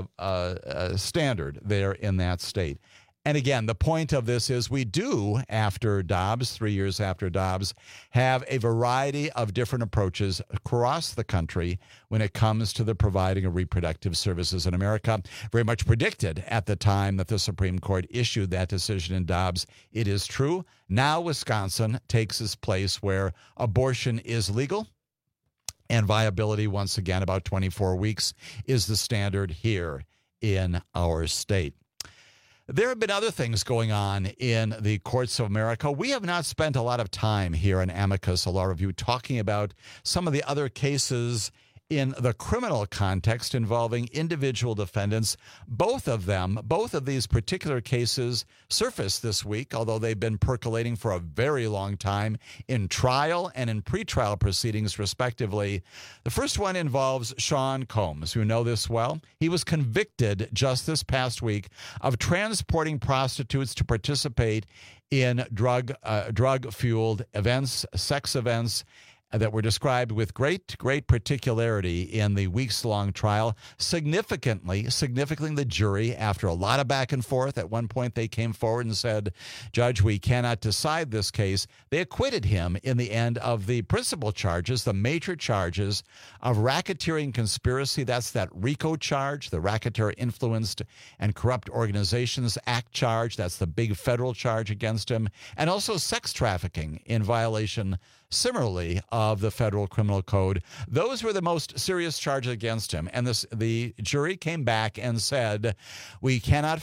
standard there in that state. And again, the point of this is we do, after Dobbs, 3 years after Dobbs, have a variety of different approaches across the country when it comes to the providing of reproductive services in America. Very much predicted at the time that the Supreme Court issued that decision in Dobbs. It is true. Now Wisconsin takes its place where abortion is legal. And viability, once again, about 24 weeks is the standard here in our state. There have been other things going on in the courts of America. We have not spent a lot of time here in Amicus, a Law Review, talking about some of the other cases in the criminal context involving individual defendants. Both of these particular cases surfaced this week, although they've been percolating for a very long time in trial and in pretrial proceedings, respectively. The first one involves Sean Combs. You know this well. He was convicted just this past week of transporting prostitutes to participate in drug-fueled events, sex events, that were described with great particularity in the weeks-long trial. Significantly, the jury, after a lot of back and forth, at one point they came forward and said, "Judge, we cannot decide this case." They acquitted him in the end of the principal charges, the major charges of racketeering conspiracy. That's that RICO charge, the Racketeer Influenced and Corrupt Organizations Act charge. That's the big federal charge against him. And also sex trafficking in violation, similarly, of the federal criminal code. Those were the most serious charges against him. And the jury came back and said, we do not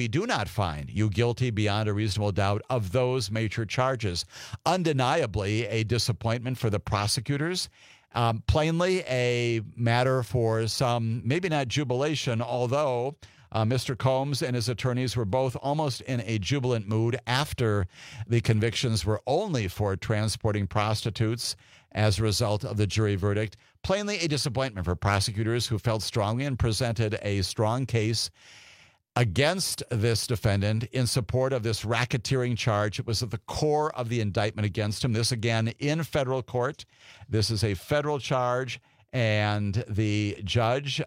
find you guilty beyond a reasonable doubt of those major charges. Undeniably a disappointment for the prosecutors. Plainly a matter for some, maybe not jubilation, although Mr. Combs and his attorneys were both almost in a jubilant mood after the convictions were only for transporting prostitutes as a result of the jury verdict. Plainly a disappointment for prosecutors who felt strongly and presented a strong case against this defendant in support of this racketeering charge. It was at the core of the indictment against him. This, again, in federal court. This is a federal charge, and the judge,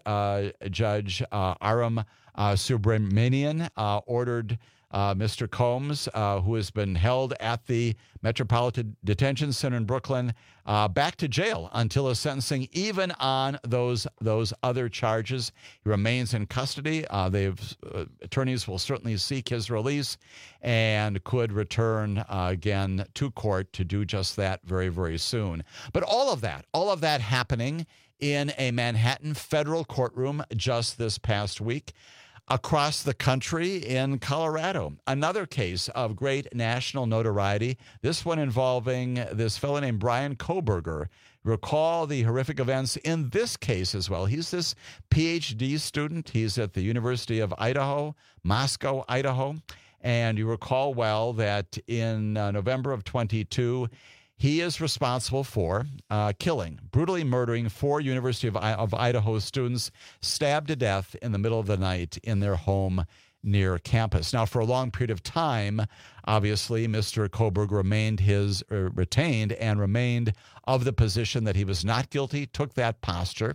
Aram Subramanian, ordered Mr. Combs, who has been held at the Metropolitan Detention Center in Brooklyn, back to jail until his sentencing, even on those other charges. He remains in custody. Attorneys will certainly seek his release and could return again to court to do just that very, very soon. But all of that happening in a Manhattan federal courtroom just this past week. Across the country in Colorado, another case of great national notoriety, this one involving this fellow named Brian Kohberger. Recall the horrific events in this case as well. He's this PhD student. He's at the University of Idaho, Moscow, Idaho. And you recall well that in November of 22, he is responsible for brutally murdering 4 University of Idaho students, stabbed to death in the middle of the night in their home near campus. Now, for a long period of time, obviously, Mr. Kohberger retained of the position that he was not guilty, took that posture,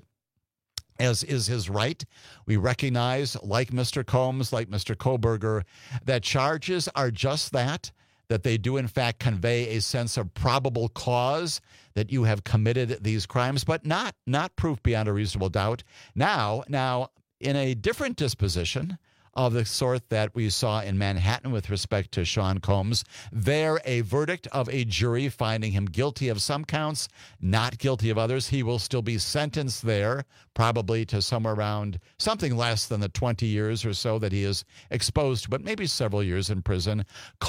as is his right. We recognize, like Mr. Combs, like Mr. Kohberger, that charges are just that they do in fact convey a sense of probable cause that you have committed these crimes, but not proof beyond a reasonable doubt. Now, in a different disposition of the sort that we saw in Manhattan with respect to Sean Combs, there a verdict of a jury finding him guilty of some counts, not guilty of others. He will still be sentenced there, probably to somewhere around something less than the 20 years or so that he is exposed to, but maybe several years in prison.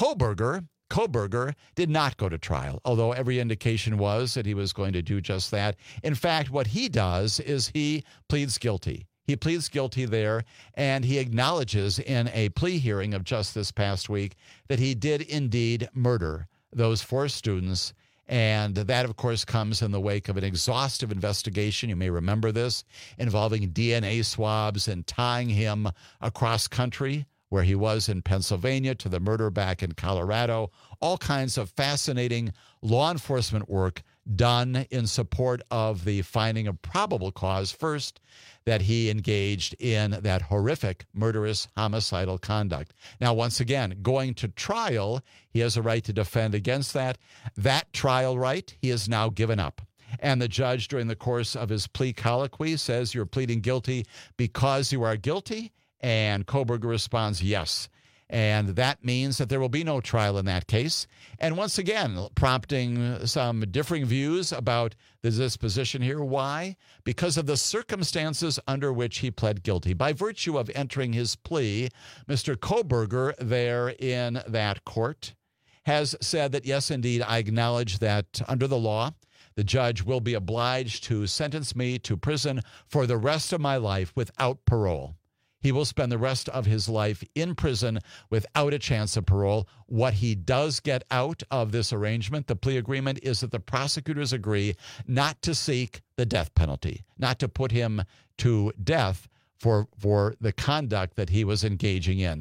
Kohberger did not go to trial, although every indication was that he was going to do just that. In fact, what he does is he pleads guilty. He pleads guilty there, and he acknowledges in a plea hearing of just this past week that he did indeed murder those 4 students. And that, of course, comes in the wake of an exhaustive investigation. You may remember this, involving DNA swabs and tying him across country, where he was in Pennsylvania, to the murder back in Colorado. All kinds of fascinating law enforcement work done in support of the finding of probable cause, first, that he engaged in that horrific, murderous, homicidal conduct. Now, once again, going to trial, he has a right to defend against that. That trial right, he has now given up. And the judge, during the course of his plea colloquy, says, "You're pleading guilty because you are guilty?" And Kohberger responds, "Yes." And that means that there will be no trial in that case. And once again, prompting some differing views about the disposition here. Why? Because of the circumstances under which he pled guilty. By virtue of entering his plea, Mr. Kohberger there in that court has said that, yes, indeed, I acknowledge that under the law, the judge will be obliged to sentence me to prison for the rest of my life without parole. He will spend the rest of his life in prison without a chance of parole. What he does get out of this arrangement, the plea agreement, is that the prosecutors agree not to seek the death penalty, not to put him to death for the conduct that he was engaging in.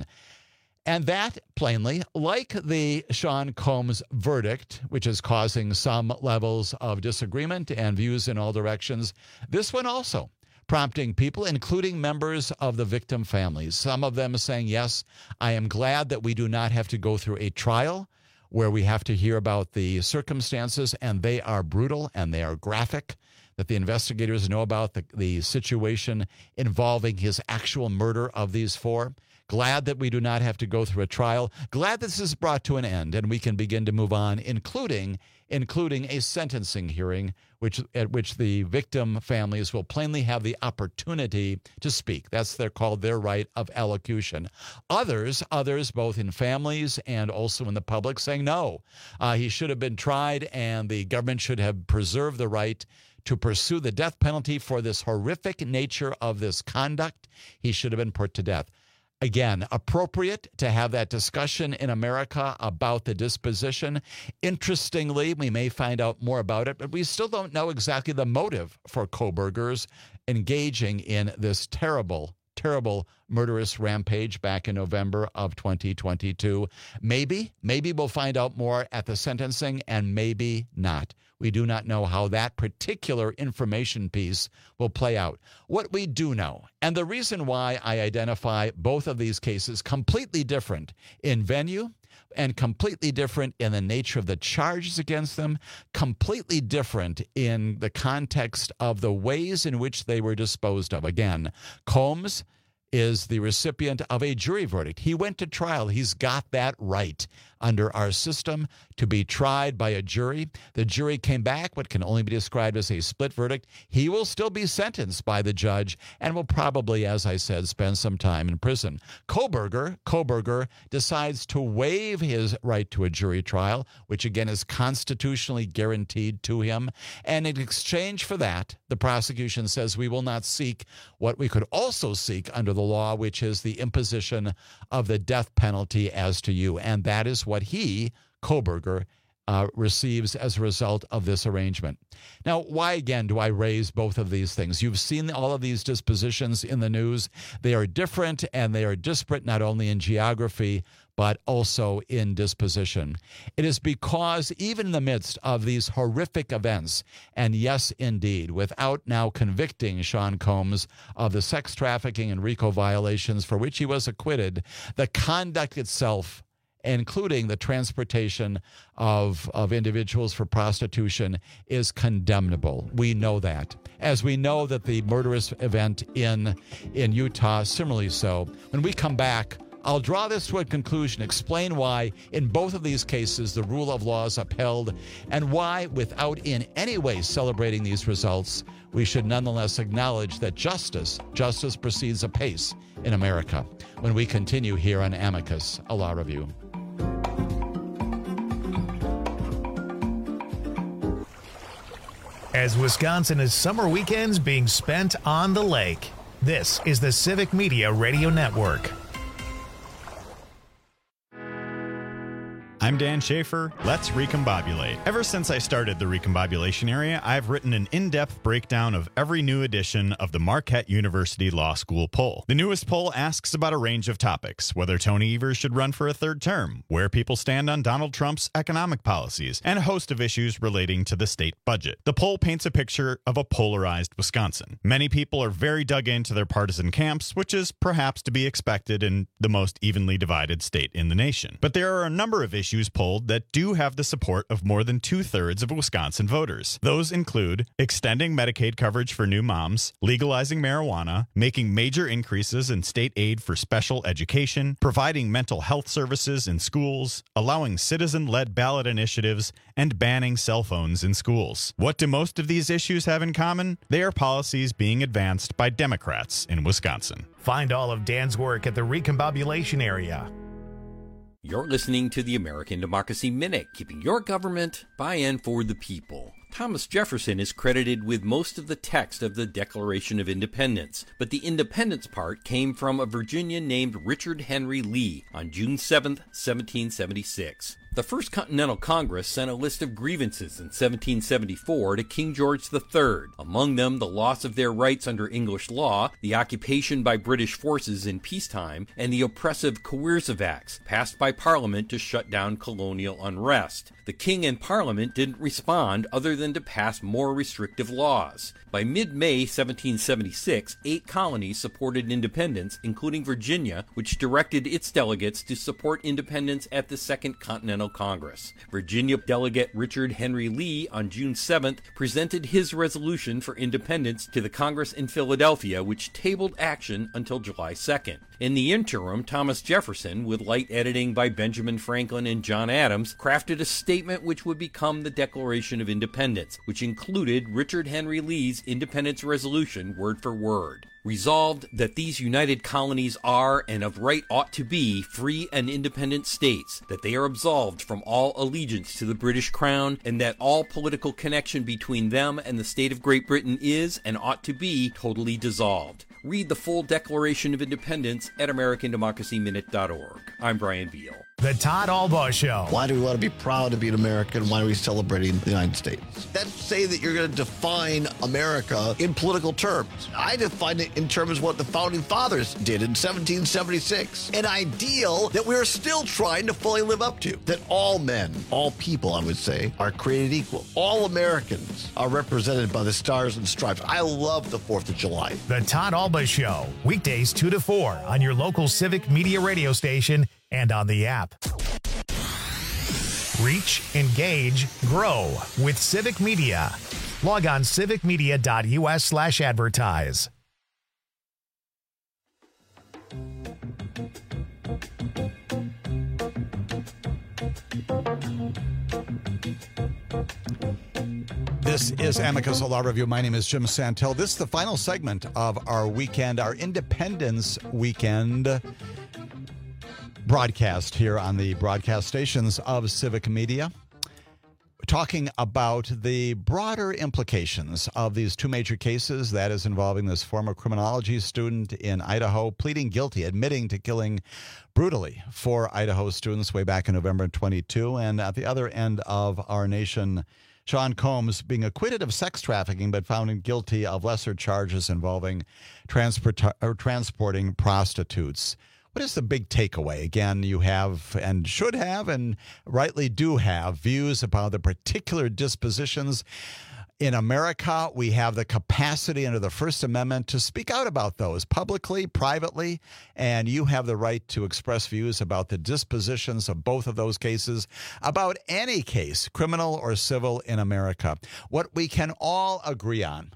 And that, plainly, like the Sean Combs verdict, which is causing some levels of disagreement and views in all directions, this one also prompting people, including members of the victim families, some of them saying, yes, I am glad that we do not have to go through a trial where we have to hear about the circumstances, and they are brutal and they are graphic, that the investigators know about the situation involving his actual murder of these 4. Glad that we do not have to go through a trial. Glad this is brought to an end and we can begin to move on, including a sentencing hearing at which the victim families will plainly have the opportunity to speak. That's called their right of elocution. Others, both in families and also in the public, saying no, he should have been tried and the government should have preserved the right to pursue the death penalty for this horrific nature of this conduct. He should have been put to death. Again, appropriate to have that discussion in America about the disposition. Interestingly, we may find out more about it, but we still don't know exactly the motive for Kohberger's engaging in this terrible, terrible murderous rampage back in November of 2022. Maybe we'll find out more at the sentencing, and maybe not. We do not know how that particular information piece will play out. What we do know, and the reason why I identify both of these cases completely different in venue and completely different in the nature of the charges against them, completely different in the context of the ways in which they were disposed of. Again, Combs is the recipient of a jury verdict. He went to trial. He's got that right. under our system to be tried by a jury. The jury came back what can only be described as a split verdict. He will still be sentenced by the judge and will probably, as I said, spend some time in prison. Kohberger decides to waive his right to a jury trial, which again is constitutionally guaranteed to him. And in exchange for that, the prosecution says we will not seek what we could also seek under the law, which is the imposition of the death penalty as to you. And that is what he, Kohberger, receives as a result of this arrangement. Now, why again do I raise both of these things? You've seen all of these dispositions in the news. They are different and they are disparate not only in geography, but also in disposition. It is because even in the midst of these horrific events, and yes, indeed, without now convicting Sean Combs of the sex trafficking and RICO violations for which he was acquitted, the conduct itself, including the transportation of individuals for prostitution, is condemnable. We know that. As we know that the murderous event in Utah, similarly so. When we come back, I'll draw this to a conclusion, explain why in both of these cases the rule of law is upheld, and why, without in any way celebrating these results, we should nonetheless acknowledge that justice proceeds apace in America. When we continue here on Amicus, a Law Review. As Wisconsin is summer weekends being spent on the lake, this is the Civic Media Radio Network. I'm Dan Schaefer. Let's recombobulate. Ever since I started the recombobulation area, I've written an in-depth breakdown of every new edition of the Marquette University Law School poll. The newest poll asks about a range of topics: whether Tony Evers should run for a third term, where people stand on Donald Trump's economic policies, and a host of issues relating to the state budget. The poll paints a picture of a polarized Wisconsin. Many people are very dug into their partisan camps, which is perhaps to be expected in the most evenly divided state in the nation. But there are a number of issues polled that do have the support of more than 2/3 of Wisconsin voters. Those include extending Medicaid coverage for new moms, legalizing marijuana, making major increases in state aid for special education, providing mental health services in schools, allowing citizen-led ballot initiatives, and banning cell phones in schools. What do most of these issues have in common? They are policies being advanced by Democrats in Wisconsin. Find all of Dan's work at the Recombobulation Area. You're listening to the American Democracy Minute, keeping your government by and for the people. Thomas Jefferson is credited with most of the text of the Declaration of Independence, but the independence part came from a Virginian named Richard Henry Lee on June 7, 1776. The First Continental Congress sent a list of grievances in 1774 to King George III, among them the loss of their rights under English law, the occupation by British forces in peacetime, and the oppressive Coercive Acts, passed by Parliament to shut down colonial unrest. The King and Parliament didn't respond other than to pass more restrictive laws. By mid-May 1776, 8 colonies supported independence, including Virginia, which directed its delegates to support independence at the Second Continental Congress. Virginia delegate Richard Henry Lee on June 7th presented his resolution for independence to the Congress in Philadelphia, which tabled action until July 2nd. In the interim, Thomas Jefferson, with light editing by Benjamin Franklin and John Adams, crafted a statement which would become the Declaration of Independence, which included Richard Henry Lee's Independence Resolution word for word. Resolved that these united colonies are, and of right ought to be, free and independent states, that they are absolved from all allegiance to the British Crown, and that all political connection between them and the state of Great Britain is, and ought to be, totally dissolved. Read the full Declaration of Independence at AmericanDemocracyMinute.org. I'm Brian Veal. The Todd Albaugh Show. Why do we want to be proud to be an American? Why are we celebrating the United States? Let's say that you're going to define America in political terms. I define it in terms of what the Founding Fathers did in 1776. An ideal that we're still trying to fully live up to. That all men, all people, I would say, are created equal. All Americans are represented by the Stars and Stripes. I love the 4th of July. The Todd Albaugh Show. Weekdays 2 to 4 on your local Civic Media radio station and on the app. Reach, engage, grow with Civic Media. Log on civicmedia.us/advertise. This is Amicus Law Review. My name is Jim Santel. This is the final segment of our weekend, our Independence Weekend broadcast here on the broadcast stations of Civic Media. Talking about the broader implications of these two major cases, that is involving this former criminology student in Idaho pleading guilty, admitting to killing brutally 4 Idaho students way back in November 22. And at the other end of our nation, Sean Combs being acquitted of sex trafficking but found guilty of lesser charges involving transporting prostitutes. What is the big takeaway? Again, you have and should have and rightly do have views about the particular dispositions. In America, we have the capacity under the First Amendment to speak out about those publicly, privately, and you have the right to express views about the dispositions of both of those cases, about any case, criminal or civil, in America. What we can all agree on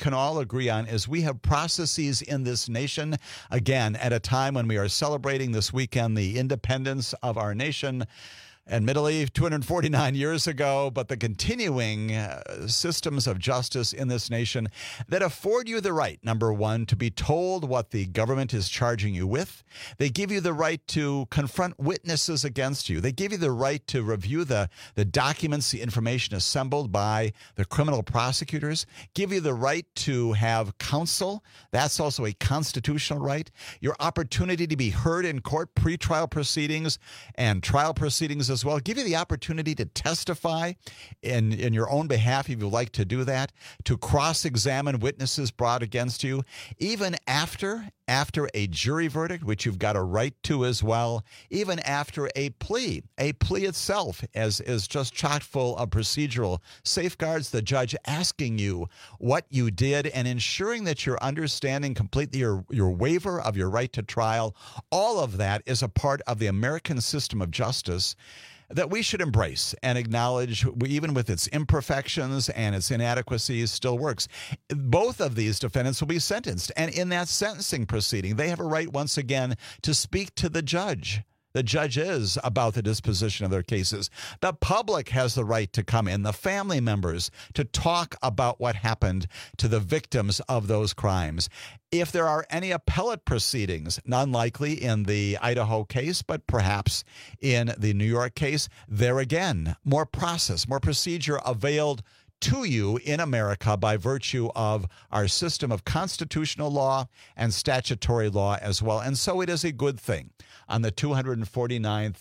is we have processes in this nation, again, at a time when we are celebrating this weekend the independence of our nation. Admittedly, 249 years ago, but the continuing systems of justice in this nation that afford you the right, number one, to be told what the government is charging you with. They give you the right to confront witnesses against you. They give you the right to review the documents, the information assembled by the criminal prosecutors, give you the right to have counsel. That's also a constitutional right. Your opportunity to be heard in court, pretrial proceedings and trial proceedings as well. Give you the opportunity to testify in your own behalf if you'd like to do that, to cross-examine witnesses brought against you, even after a jury verdict, which you've got a right to as well, even after a plea. A plea itself is just chock full of procedural safeguards, the judge asking you what you did and ensuring that you're understanding completely your waiver of your right to trial. All of that is a part of the American system of justice that we should embrace and acknowledge, even with its imperfections and its inadequacies, still works. Both of these defendants will be sentenced, and in that sentencing proceeding, they have a right once again to speak to the judge. The judges about the disposition of their cases. The public has the right to come in, the family members, to talk about what happened to the victims of those crimes. If there are any appellate proceedings, none likely in the Idaho case, but perhaps in the New York case, there again, more process, more procedure availed to you in America by virtue of our system of constitutional law and statutory law as well. And so it is a good thing on the 249th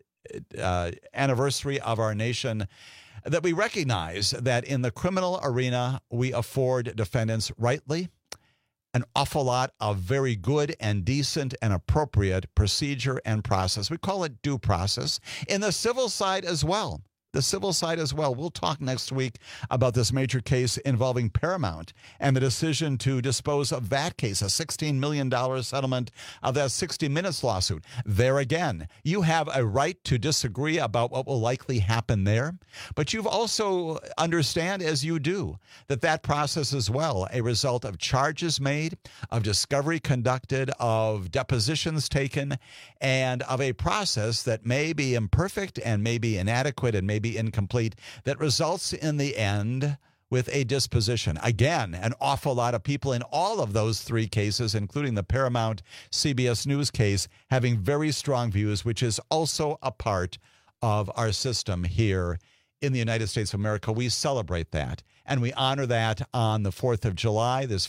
anniversary of our nation that we recognize that in the criminal arena, we afford defendants rightly an awful lot of very good and decent and appropriate procedure and process. We call it due process. In the civil side as well. The civil side as well. We'll talk next week about this major case involving Paramount and the decision to dispose of that case, a $16 million settlement of that 60 Minutes lawsuit. There again, you have a right to disagree about what will likely happen there, but you've also understand, as you do, that process as well, a result of charges made, of discovery conducted, of depositions taken, and of a process that may be imperfect and may be inadequate and may be incomplete, that results in the end with a disposition. Again, an awful lot of people in all of those 3 cases, including the Paramount CBS News case, having very strong views, which is also a part of our system here in the United States of America. We celebrate that, and we honor that on the 4th of July, this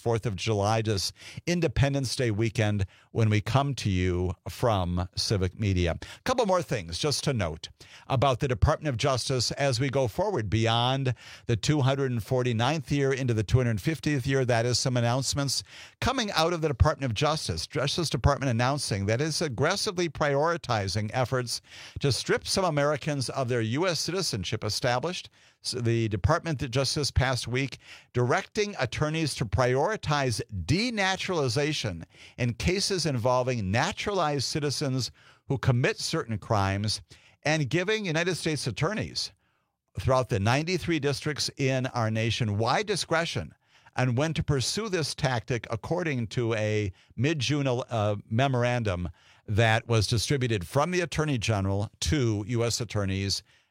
Independence Day weekend, when we come to you from Civic Media. A couple more things just to note about the Department of Justice as we go forward beyond the 249th year into the 250th year. That is some announcements coming out of the Department of Justice. Justice Department announcing that it's aggressively prioritizing efforts to strip some Americans of their U.S. citizenship established. So the department just this past week directing attorneys to prioritize denaturalization in cases involving naturalized citizens who commit certain crimes, and giving United States attorneys throughout the 93 districts in our nation wide discretion on when to pursue this tactic, according to a mid-June memorandum that was distributed from the Attorney General to U.S. attorneys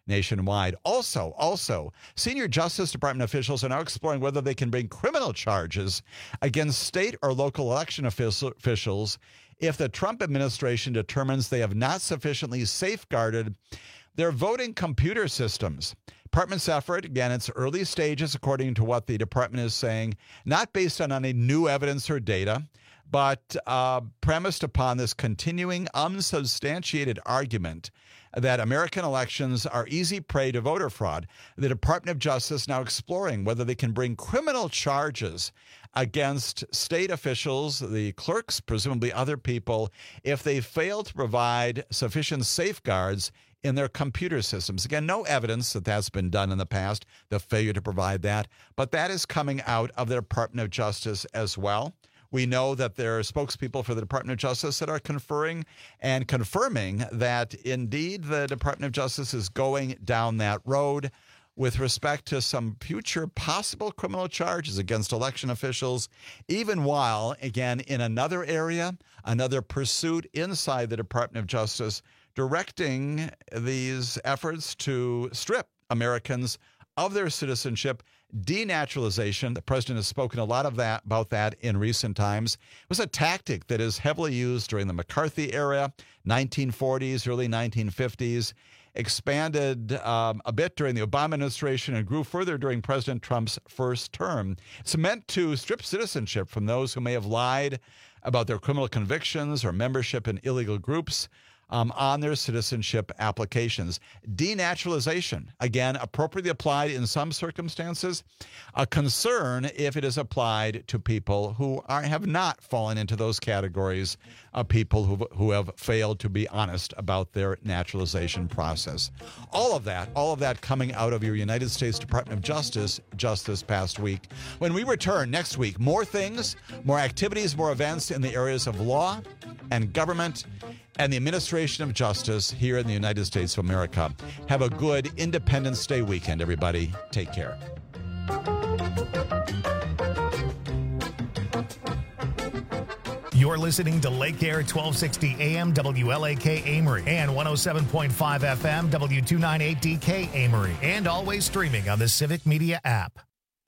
nationwide. Also, senior Justice Department officials are now exploring whether they can bring criminal charges against state or local election officials if the Trump administration determines they have not sufficiently safeguarded their voting computer systems. Department's effort, again, it's early stages according to what the department is saying, not based on any new evidence or data, but premised upon this continuing unsubstantiated argument that American elections are easy prey to voter fraud. The Department of Justice now exploring whether they can bring criminal charges against state officials, the clerks, presumably other people, if they fail to provide sufficient safeguards in their computer systems. Again, no evidence that that's been done in the past, the failure to provide that, but that is coming out of the Department of Justice as well. We know that there are spokespeople for the Department of Justice that are conferring and confirming that indeed the Department of Justice is going down that road with respect to some future possible criminal charges against election officials, even while, again, in another area, another pursuit inside the Department of Justice, directing these efforts to strip Americans of their citizenship. Denaturalization, the president has spoken a lot about that in recent times. It was a tactic that is heavily used during the McCarthy era, 1940s, early 1950s, expanded a bit during the Obama administration and grew further during President Trump's first term. It's meant to strip citizenship from those who may have lied about their criminal convictions or membership in illegal groups on their citizenship applications. Denaturalization, again, appropriately applied in some circumstances, a concern if it is applied to people who have not fallen into those categories of people who have failed to be honest about their naturalization process. All of that coming out of your United States Department of Justice just this past week. When we return next week, more things, more activities, more events in the areas of law and government and the administration of justice here in the United States of America. Have a good Independence Day weekend, everybody. Take care. You're listening to Lake Air 1260 AM WLAK Amory and 107.5 FM W298DK Amory, and always streaming on the Civic Media app.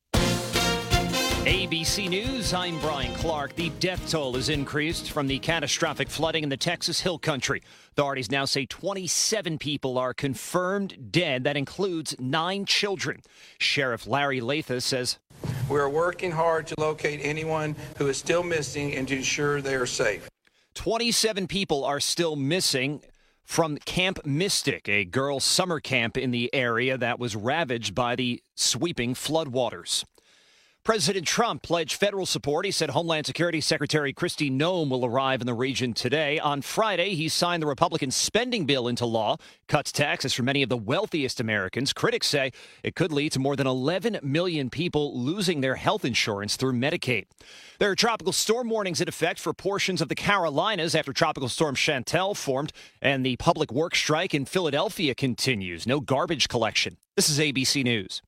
ABC News, I'm Brian Clark. The death toll has increased from the catastrophic flooding in the Texas Hill Country. Authorities now say 27 people are confirmed dead. That includes 9 children. Sheriff Larry Lathis says, "We are working hard to locate anyone who is still missing and to ensure they are safe." 27 people are still missing from Camp Mystic, a girls' summer camp in the area that was ravaged by the sweeping floodwaters. President Trump pledged federal support. He said Homeland Security Secretary Kristi Noem will arrive in the region today. On Friday, he signed the Republican spending bill into law, cuts taxes for many of the wealthiest Americans. Critics say it could lead to more than 11 million people losing their health insurance through Medicaid. There are tropical storm warnings in effect for portions of the Carolinas after Tropical Storm Chantal formed, and the public works strike in Philadelphia continues. No garbage collection. This is ABC News.